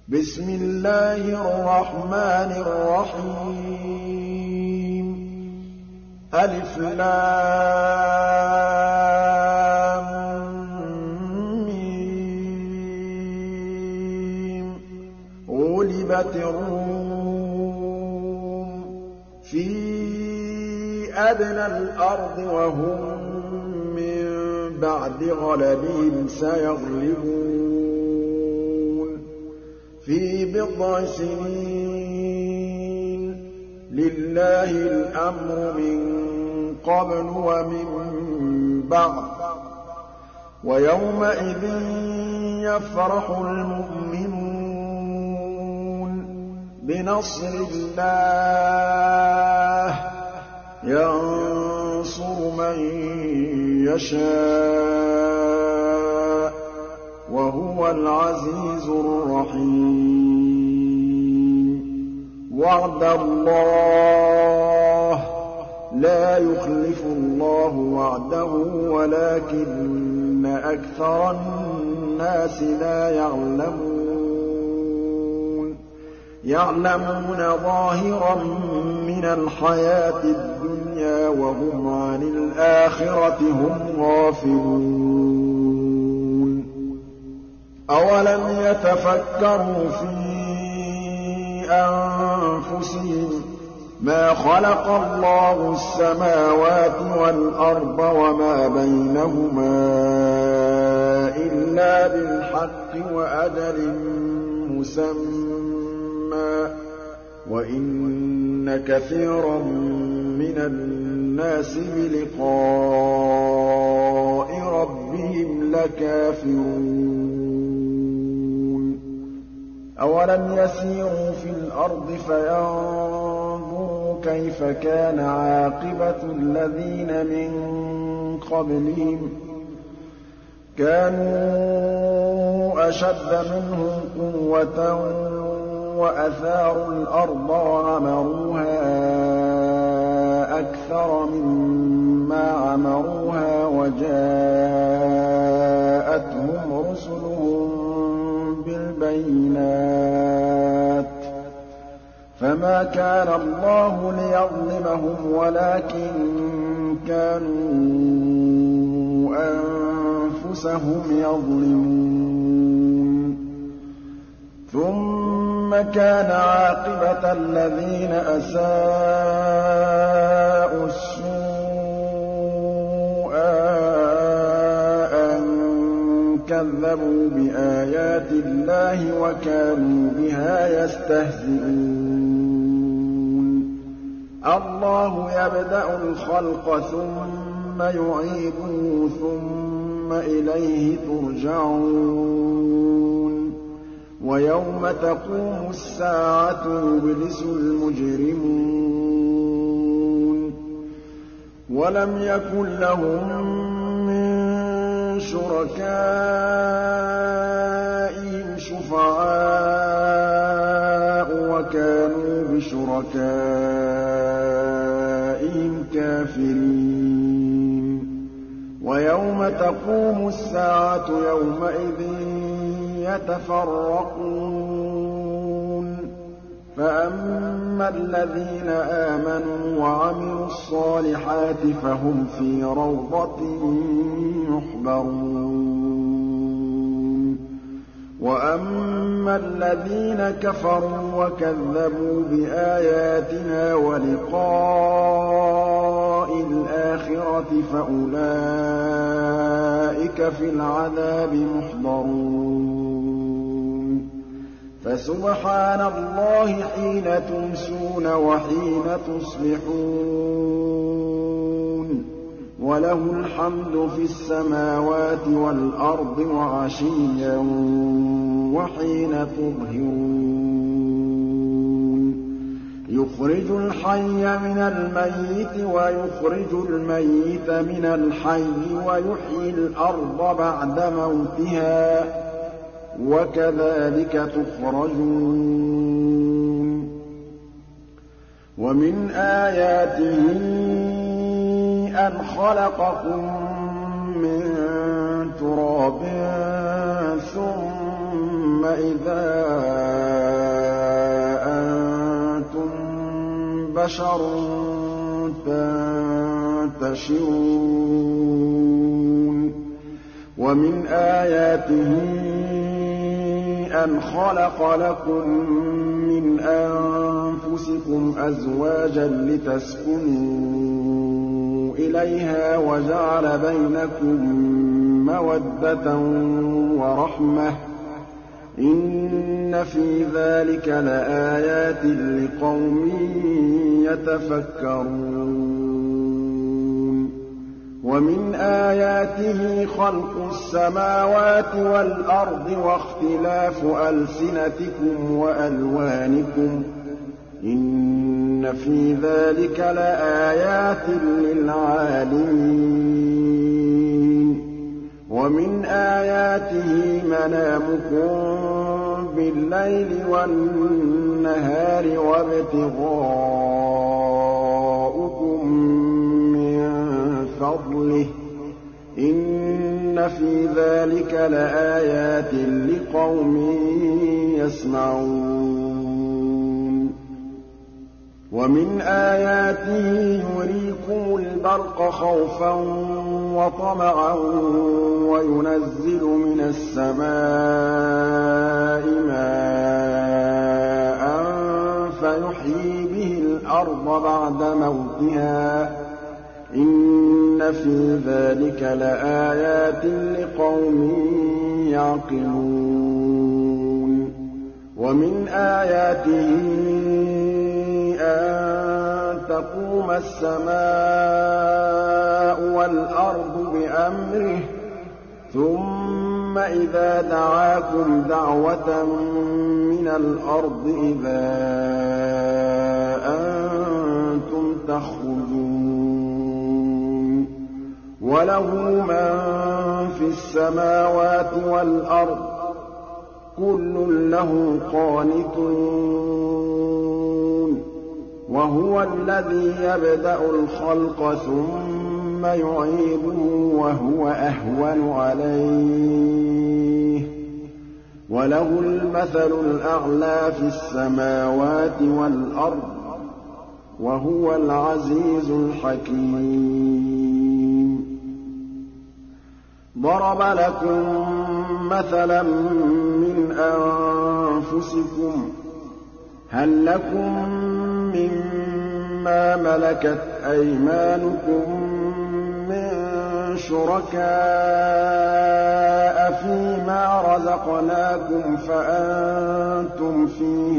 بسم الله الرحمن الرحيم ألف لام ميم غلبت الروم في أدنى الأرض وهم من بعد غلبهم سيغلبون في بضع سنين لله الأمر من قبل ومن بعد ويومئذ يفرح المؤمنون بنصر الله ينصر من يشاء وهو العزيز الرحيم وعد الله لا يخلف الله وعده ولكن أكثر الناس لا يعلمون ظاهرا من الحياة الدنيا وهم عن الآخرة هم غافلون أولم يتفكروا في أنفسهم ما خلق الله السماوات والأرض وما بينهما إلا بالحق وأجل مسمى وإن كثيرا من الناس بلقاء ربهم لكافرون أولم يسيروا في الأرض فينظروا كيف كان عاقبة الذين من قبلهم كانوا أشد منهم قوة وأثاروا الأرض وعمروها أكثر مما عمروها وجاءتهم رسلهم بالبينات فما كان الله ليظلمهم ولكن كانوا أنفسهم يظلمون ثم كان عاقبة الذين أساءوا السوء أن كذبوا بآيات الله وكانوا بها يستهزئون الله يبدأ الخلق ثم يعيده ثم إليه ترجعون ويوم تقوم الساعة يبلس المجرمون ولم يكن لهم من شركائهم شفعاء وكانوا بشركائهم كافرين ويوم تقوم الساعة يومئذ يتفرقون فأما الذين آمنوا وعملوا الصالحات فهم في روضة يحبرون وأما الذين كفروا وكذبوا بآياتنا ولقاء الآخرة فأولئك في العذاب محضرون فسبحان الله حين تمسون وحين تصبحون وله الحمد في السماوات والأرض وعشيا وحين تظهرون يخرج الحي من الميت ويخرج الميت من الحي ويحيي الأرض بعد موتها وكذلك تخرجون ومن آياته أن خلقكم من تراب ثم إذا بَشَرٌ تَنتَشِرُونَ وَمِنْ آيَاتِهِ أَنْ خَلَقَ لَكُم مِّنْ أَنفُسِكُمْ أَزْوَاجًا لِّتَسْكُنُوا إِلَيْهَا وَجَعَلَ بَيْنَكُم مَّوَدَّةً وَرَحْمَةً ۚ إِنَّ في ذَٰلِكَ لَآيَاتٍ لِّقَوْمٍ يَتَفَكَّرُونَ وَمِنْ آيَاتِهِ خَلْقُ السَّمَاوَاتِ وَالْأَرْضِ وَاخْتِلَافُ أَلْسِنَتِكُمْ وَأَلْوَانِكُمْ ۚ إِنَّ فِي ذَٰلِكَ لَآيَاتٍ لِّلْعَالِمِينَ وَمِنْ آيَاتِهِ مَنَامُكُم بِاللَّيْلِ وَالنَّهَارِ وَابْتِغَاؤُكُم مِّن فَضْلِهِ ۚ إِنَّ فِي ذَٰلِكَ لَآيَاتٍ لِّقَوْمٍ يَسْمَعُونَ وَمِنْ آيَاتِهِ يُرِيكُمُ الْبَرْقَ خَوْفًا وَطَمَعًا وَيُنَزِّلُ مِنَ السَّمَاءِ مَاءً فَيُحْيِي بِهِ الْأَرْضَ بَعْدَ مَوْتِهَا ۚ إِنَّ فِي ذَٰلِكَ لَآيَاتٍ لِّقَوْمٍ يَعْقِلُونَ وَمِنْ آيَاتِهِ أَن تَقُومَ السَّمَاءُ وَالْأَرْضُ بِأَمْرِهِ ثُمَّ إِذَا دَعَاكُمْ دَعْوَةً مِّنَ الْأَرْضِ إِذَا أَنتُمْ تَخْرُجُونَ وَلَهُ مَن فِي السَّمَاوَاتِ وَالْأَرْضِ ۖ كُلٌّ لَّهُ قَانِتُونَ وَهُوَ الَّذِي يَبْدَأُ الْخَلْقَ ثُمَّ يُعِيدُهُ وَهُوَ أَهْوَنُ عَلَيْهِ ۚ وَلَهُ الْمَثَلُ الْأَعْلَىٰ فِي السَّمَاوَاتِ وَالْأَرْضِ ۖ وَهُوَ الْعَزِيزُ الْحَكِيمُ ضَرَبَ لَكُم مَّثَلًا مِّنْ أَنفُسِكُمْ ۖ هَل لَّكُم مِّمَّا مَلَكَتْ أَيْمَانُكُم مِّن شُرَكَاءَ فِيمَا رَزَقْنَاكُمْ فَأَنتُمْ فِيهِ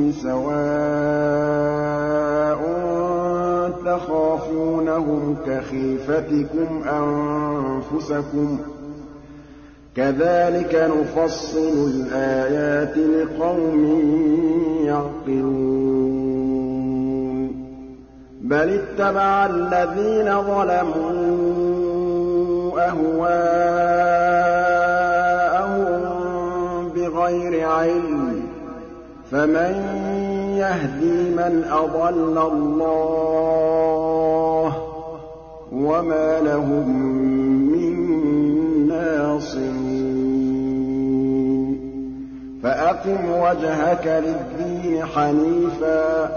سَوَاءٌ تَخَافُونَهُمْ كَخِيفَتِكُمْ أَنفُسَكُمْ ۚ كَذَٰلِكَ نُفَصِّلُ الْآيَاتِ لِقَوْمٍ يَعْقِلُونَ بَلِ اتَّبَعَ الَّذِينَ ظَلَمُوا أَهْوَاءَهُم بِغَيْرِ عِلْمٍ ۖ فَمَن يَهْدِي مَنْ أَضَلَّ اللَّهُ ۖ وَمَا لَهُم مِّن نَّاصِرِينَ فَأَقِمْ وَجْهَكَ لِلدِّينِ حَنِيفًا ۚ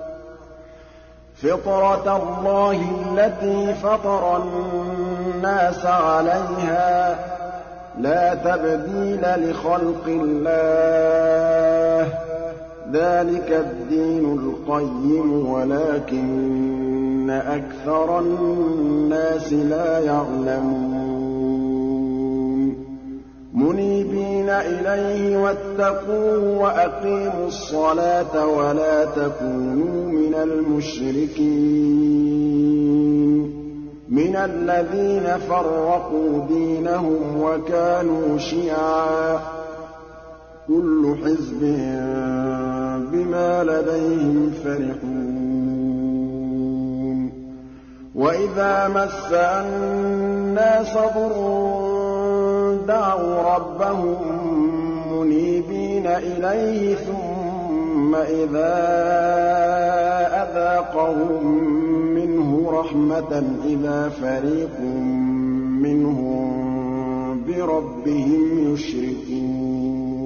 فِطْرَتَ اللَّهِ الَّتِي فَطَرَ النَّاسَ عَلَيْهَا ۚ لَا تَبْدِيلَ لِخَلْقِ اللَّهِ ۚ ذَٰلِكَ الدِّينُ الْقَيِّمُ وَلَٰكِنَّ أَكْثَرَ النَّاسِ لَا يَعْلَمُونَ مُنِيبِينَ إِلَيْهِ وَاتَّقُوهُ وَأَقِيمُوا الصَّلَاةَ وَلَا تَكُونُوا مِنَ الْمُشْرِكِينَ مِنَ الَّذِينَ فَرَّقُوا دِينَهُمْ وَكَانُوا شِيَعًا ۖ كُلُّ حِزْبٍ بِمَا لَدَيْهِمْ فَرِحُونَ وَإِذَا مَسَّ النَّاسَ ضُرٌّ دَعَوْا رَبَّهُم مُّنِيبِينَ إِلَيْهِ ثُمَّ إِذَا أَذَاقَهُم مِّنْهُ رَحْمَةً إِذَا فَرِيقٌ مِّنْهُم بِرَبِّهِمْ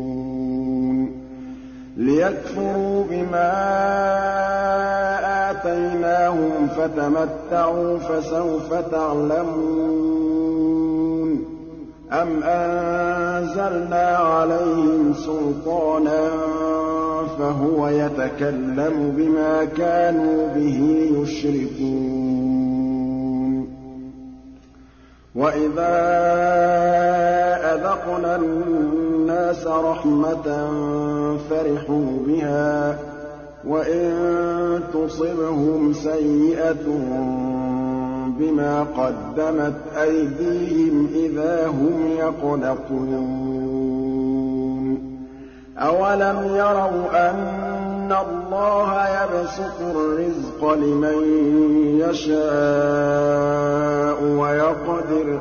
يُشْرِكُونَ لِيَكْفُرُوا بِمَا آتَيْنَاهُمْ فَتَمَتَّعُوا فَسَوْفَ تَعْلَمُونَ أَمْ أَنزَلْنَا عَلَيْهِمْ سُلْطَانًا فَهُوَ يَتَكَلَّمُ بِمَا كَانُوا بِهِ يُشْرِكُونَ وَإِذَا أَذَقْنَا النَّاسَ رَحْمَةً فَرِحُوا بِهَا وَإِن تُصِبْهُمْ سَيِّئَةٌ بِمَا قَدَّمَتْ أَيْدِيهِمْ إِذَا هُمْ يَقْنَطُونَ أَوَلَمْ يَرَوْا أَنَّ اللَّهَ يَبْسُطُ الرِّزْقَ لِمَن يَشَاءُ وَيَقْدِرُ ۚ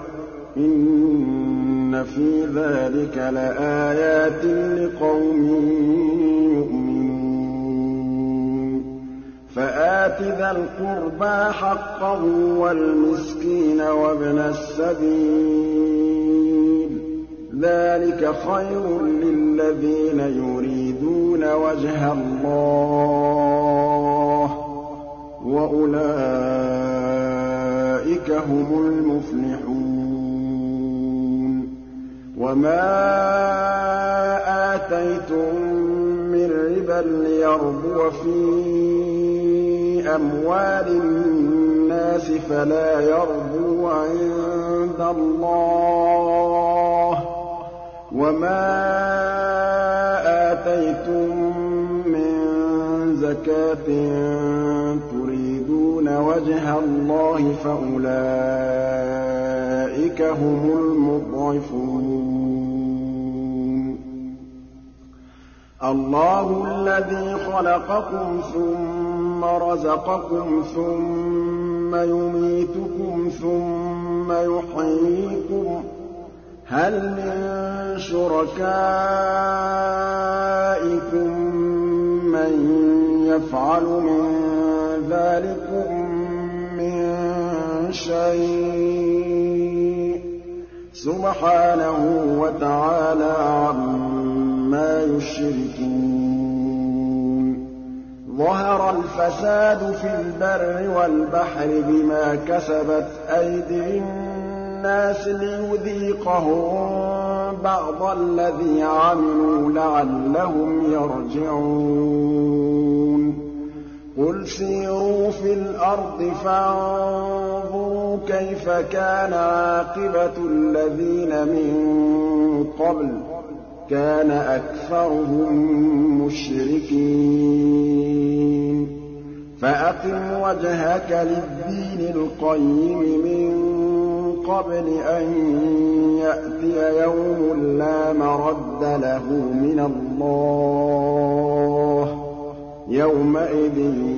إِنَّ فِي ذَٰلِكَ لَآيَاتٍ لِّقَوْمٍ يُؤْمِنُونَ فَآتِ ذَا الْقُرْبَىٰ حَقَّهُ وَالْمِسْكِينَ وَابْنَ السَّبِيلِ ۚ ذَٰلِكَ خَيْرٌ لِّلَّذِينَ يُرِيدُونَ وَجْهَ اللَّهِ ۖ وَأُولَٰئِكَ هُمُ الْمُفْلِحُونَ وَمَا آتَيْتُم مِّن رِّبًا لِّيَرْبُوَ فِي أَمْوَالِ النَّاسِ فَلَا يَرْبُو عِندَ اللَّهِ ۖ وَمَا آتَيْتُم مِّن زَكَاةٍ تُرِيدُونَ وَجْهَ اللَّهِ فَأُولَٰئِكَ هُمُ الْمُضْعِفُونَ اللَّهُ الَّذِي خَلَقَكُمْ ثُمَّ رَزَقَكُمْ ثُمَّ يُمِيتُكُمْ ثُمَّ يُحْيِيكُمْ ۖ هَلْ مِن شُرَكَائِكُم مَّن يَفْعَلُ مِن ذَٰلِكُم مِّن شَيْءٍ ۚ سُبْحَانَهُ وَتَعَالَىٰ عَمَّا يُشْرِكُونَ ظَهَرَ الْفَسَادُ فِي الْبَرِّ وَالْبَحْرِ بِمَا كَسَبَتْ أَيْدِي النَّاسِ لِيُذِيقَهُم بَعْضَ الَّذِي عَمِلُوا لَعَلَّهُمْ يَرْجِعُونَ قُلْ سِيرُوا فِي الْأَرْضِ فَانظُرُوا كَيْفَ كَانَ عَاقِبَةُ الَّذِينَ مِن قَبْلُ ۚ كَانَ أَكْثَرُهُم مُّشْرِكِينَ فَأَقِمْ وَجْهَكَ لِلدِّينِ الْقَيِّمِ مِن قَبْلِ أَن يَأْتِيَ يَوْمٌ لَّا مَرَدَّ لَهُ مِنَ اللَّهِ ۖ يَوْمَئِذٍ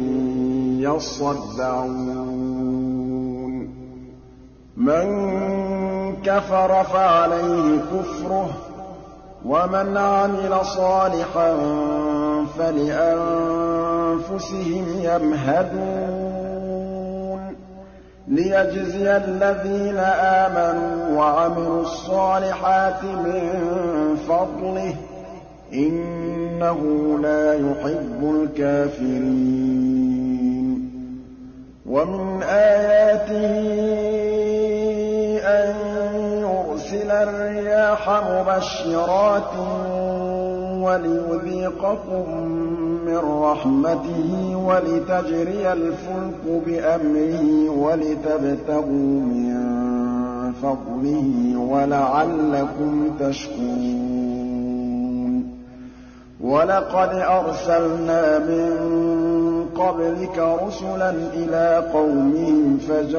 يَصَّدَّعُونَ مَن كَفَرَ فَعَلَيْهِ كُفْرُهُ ۖ وَمَنْ عَمِلَ صَالِحًا فَلِأَنفُسِهِمْ يَمْهَدُونَ لِيَجْزِيَ الَّذِينَ آمَنُوا وَعَمِلُوا الصَّالِحَاتِ مِن فَضْلِهِ ۚ إِنَّهُ لَا يُحِبُّ الْكَافِرِينَ وَمِنْ آيَاتِهِ أَن يُرْسِلَ الرِّيَاحَ مُبَشِّرَاتٍ وَلِيُذِيقَكُم مِّن رَّحْمَتِهِ وَلِتَجْرِيَ الْفُلْكُ بِأَمْرِهِ وَلِتَبْتَغُوا مِن فَضْلِهِ وَلَعَلَّكُمْ تَشْكُرُونَ وَلَقَدْ أَرْسَلْنَا مِن قَبْلِكَ رُسُلًا إِلَىٰ قَوْمِهِمْ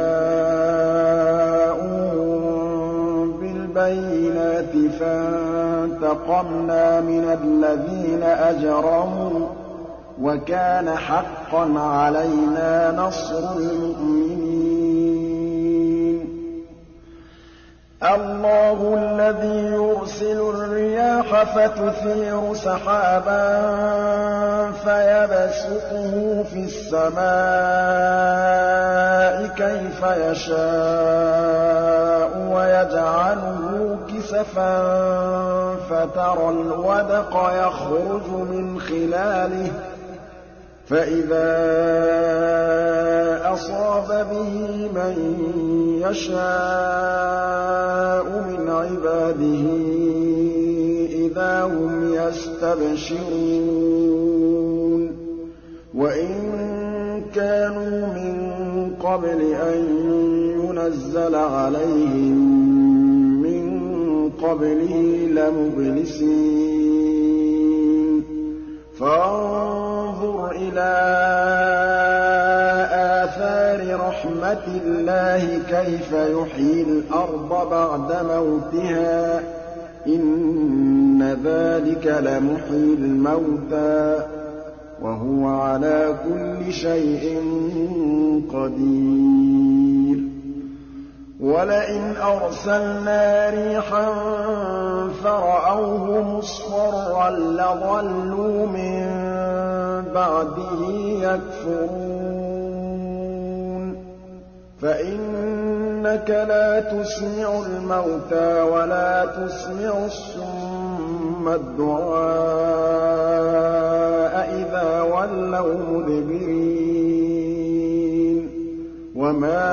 فَجَاءُوهُم بِالْبَيِّنَاتِ فَانتَقَمْنَا مِنَ الَّذِينَ أَجْرَمُوا ۖ وَكَانَ حَقًّا عَلَيْنَا نَصْرُ الْمُؤْمِنِينَ اللَّهُ الَّذِي يُرْسِلُ الرِّيَاحَ فَتُثِيرُ سَحَابًا فَيَبْسُطُهُ فِي السَّمَاءِ كَيْفَ يَشَاءُ وَيَجْعَلُهُ كِسَفًا فَتَرَى الْوَدْقَ يَخْرُجُ مِنْ خِلَالِهِ فَإِذَا أَصَابَ بِهِ مَن يَشَاءُ مِنْ عِبَادِهِ إِذَا هُمْ يَسْتَبْشِرُونَ وَإِن كَانُوا مِن قَبْلِ أَن يُنَزَّلَ عَلَيْهِم مِّن قَبْلِهِ لَمُبْلِسِينَ فَانظُرْ إِلَىٰ آثَارِ رَحْمَتِ اللَّهِ كَيْفَ يُحْيِي الْأَرْضَ بَعْدَ مَوْتِهَا ۚ إِنَّ ذَٰلِكَ لَمُحْيِي الْمَوْتَىٰ ۖ وَهُوَ عَلَىٰ كُلِّ شَيْءٍ قَدِيرٌ وَلَئِنْ أَرْسَلْنَا رِيحًا فَرَأَوْهُ مُصْفَرًّا لَّظَلُّوا مِن بَعْدِهِ يَكْفُرُونَ فَإِنَّكَ لَا تُسْمِعُ الْمَوْتَىٰ وَلَا تُسْمِعُ الصُّمَّ الدُّعَاءَ إِذَا وَلَّوْا مُدْبِرِينَ وَمَا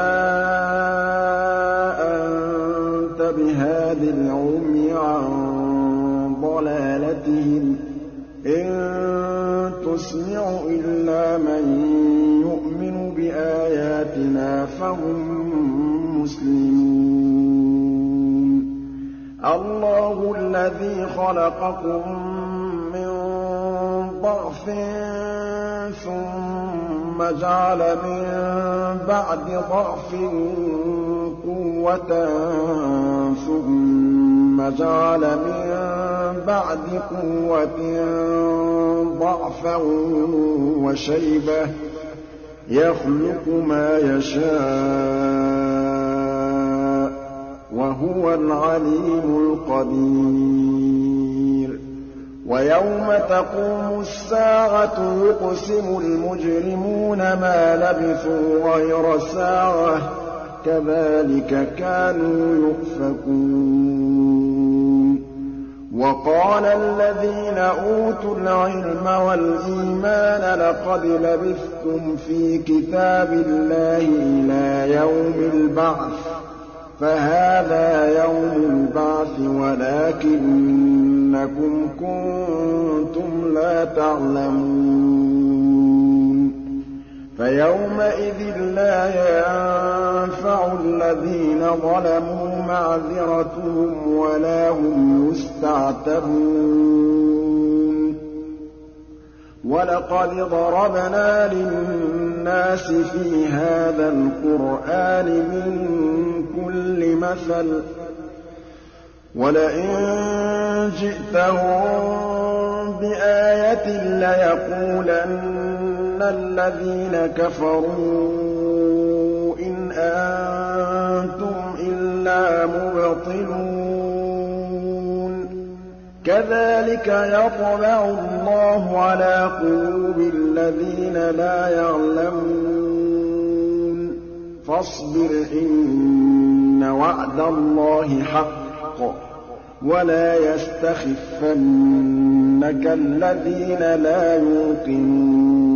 أَنتَ بِهَادِ الْعُمْيِ عَن ضَلَالَتِهِمْ ۖ إِن تُسْمِعُ إِلَّا مَن يُؤْمِنُ بِآيَاتِنَا فَهُم مُّسْلِمُونَ اللَّهُ الَّذِي خَلَقَكُم مِّن ضَعْفٍ ثُمَّ جَعَلَ مِن بَعْدِ ضَعْفٍ قُوَّةً ثُمَّ جَعَلَ مِن بَعْدِ قُوَّةٍ ضَعْفًا وَشَيْبَةً ۚ يَخْلُقُ مَا يَشَاءُ ۖ وَهُوَ الْعَلِيمُ الْقَدِيرُ وَيَوْمَ تَقُومُ السَّاعَةُ يُقْسِمُ الْمُجْرِمُونَ مَا لَبِثُوا غَيْرَ سَاعَةٍ ۚ كَذَٰلِكَ كَانُوا يُؤْفَكُونَ وَقَالَ الَّذِينَ أُوتُوا الْعِلْمَ وَالْإِيمَانَ لَقَدْ لَبِثْتُمْ فِي كِتَابِ اللَّهِ إِلَىٰ يَوْمِ الْبَعْثِ ۖ فَهَٰذَا يَوْمُ الْبَعْثِ وَلَٰكِنَّكُمْ كُنتُمْ لَا تَعْلَمُونَ فَيَوْمَئِذٍ لَّا يَنفَعُ الَّذِينَ ظَلَمُوا مَعْذِرَتُهُمْ وَلَا هُمْ يُسْتَعْتَبُونَ وَلَقَدْ ضَرَبْنَا لِلنَّاسِ فِي هَٰذَا الْقُرْآنِ مِن كُلِّ مَثَلٍ ۚ وَلَئِن جِئْتَهُم بِآيَةٍ لَّيَقُولَنَّ الَّذِينَ كَفَرُوا إِنْ أَنتُمْ إِلَّا مُبْطِلُونَ كَذَٰلِكَ يَطْبَعُ اللَّهُ عَلَىٰ قُلُوبِ الَّذِينَ لَا يَعْلَمُونَ فَاصْبِرْ إِنَّ وَعْدَ اللَّهِ حَقٌّ وَلَا يَسْتَخِفَّنَّكَ الَّذِينَ لَا يُوقِنُونَ